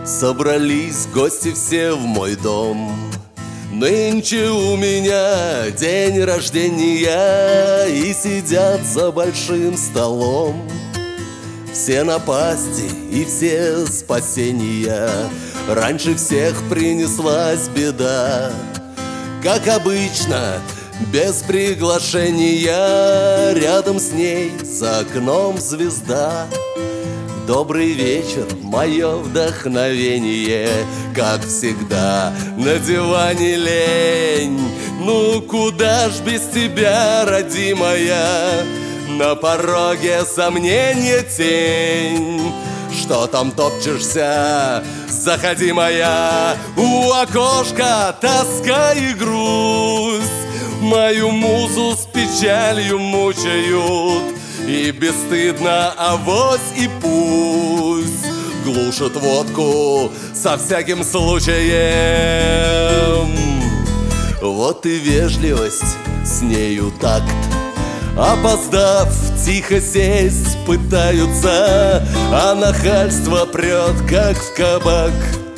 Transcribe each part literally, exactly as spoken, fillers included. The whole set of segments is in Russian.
Собрались гости все в мой дом. Нынче у меня день рождения, и сидят за большим столом. Все напасти и все спасения. Раньше всех принеслась беда. Как обычно, без приглашения, рядом с ней за окном звезда. Добрый вечер, мое вдохновение, как всегда, на диване лень. Ну куда ж без тебя, родимая? На пороге сомнения тень. Что там топчешься? Заходи, моя. У окошка тоска и грусть мою музу с печалью мучают. И бесстыдно авось и пусть глушат водку со всяким случаем. Вот и вежливость, с нею такт. Опоздав, тихо сесть пытаются, а нахальство прет, как в кабак.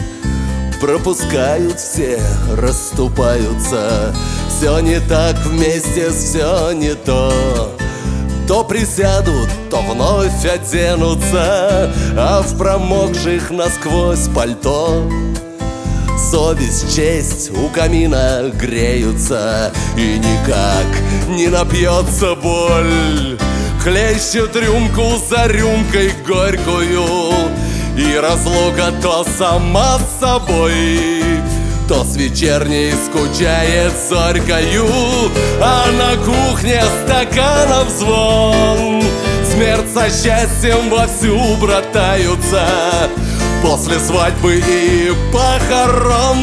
Пропускают все, расступаются. Все не так вместе, все не то. То присядут, то вновь оденутся, а в промокших насквозь пальто совесть, честь у камина греются, и никак не напьется боль. Хлещет рюмку за рюмкой горькую, и разлука то сама с собой, то с вечерней скучает зорькою. А на кухне стаканов звон, смерть со счастьем вовсю братаются. После свадьбы и похорон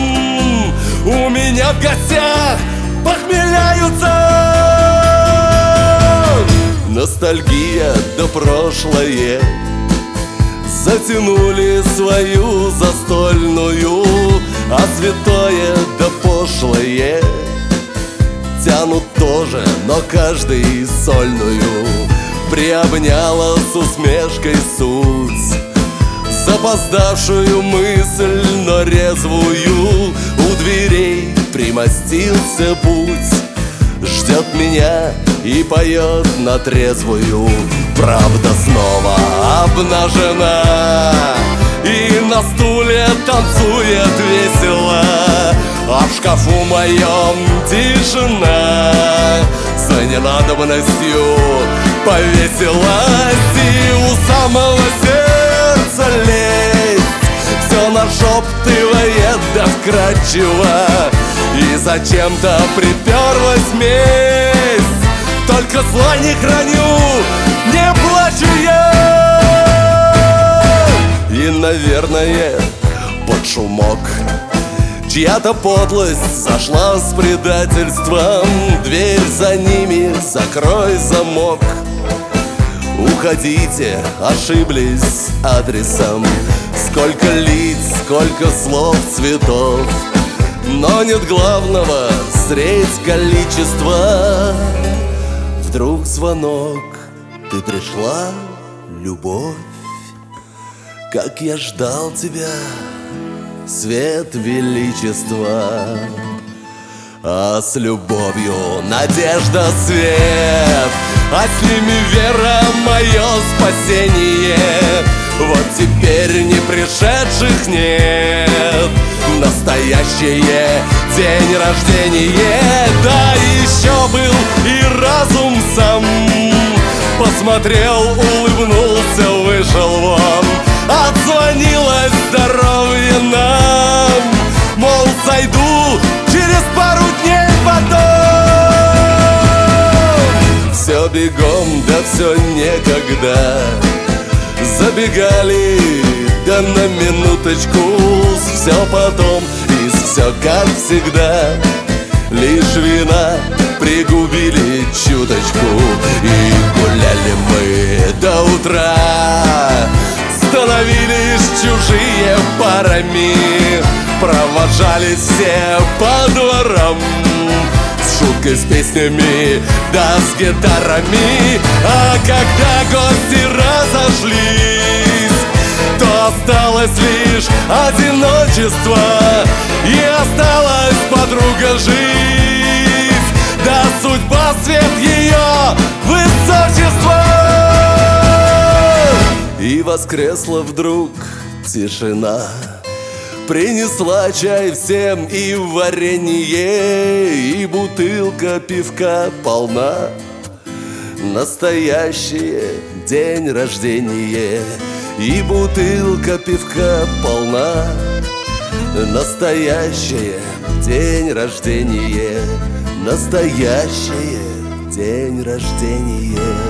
у меня в гостях похмеляются. Ностальгия да прошлое затянули свою застольную, а святое да пошлое тянут тоже, но каждый сольную. Приобняла с усмешкой суть запоздавшую мысль, но резвую. У дверей примостился путь, ждет меня и поет на трезвую. Правда снова обнажена, и на стуле танцует весело, а в шкафу моем тишина за ненадобностью повесилась. И у самого сердца лезть все нашептывает да вкрадчиво, и зачем-то приперлась месть. Только зла не храню, не плачу я. И, наверное, под шумок чья-то подлость зашла с предательством. Дверь за ними, закрой замок. Уходите, ошиблись адресом. Сколько лиц, сколько слов, цветов, но нет главного средь количества. Вдруг звонок, ты пришла, любовь. Как я ждал тебя, свет величества. А с любовью надежда, свет, а с ними вера, мое спасение. Вот теперь не пришедших нет, настоящее день рождения. Да еще был и разум сам, посмотрел, улыбнулся, вышел вон. Отзвонилось здоровье нам, мол, зайду через пару дней потом. Все бегом, да все некогда. Забегали, да на минуточку. Все потом, и все как всегда. Лишь вина пригубили чуточку, и гуляли мы до утра. Становились чужие парами, провожались все по дворам, с шуткой, с песнями, да с гитарами. А когда гости разошлись, то осталось лишь одиночество, и осталась подруга жить, да судьба свет ее высочества. И воскресла вдруг тишина, принесла чай всем и варенье, и бутылка пивка полна. Настоящее день рождения, и бутылка пивка полна. Настоящее день рождения, настоящее день рождения.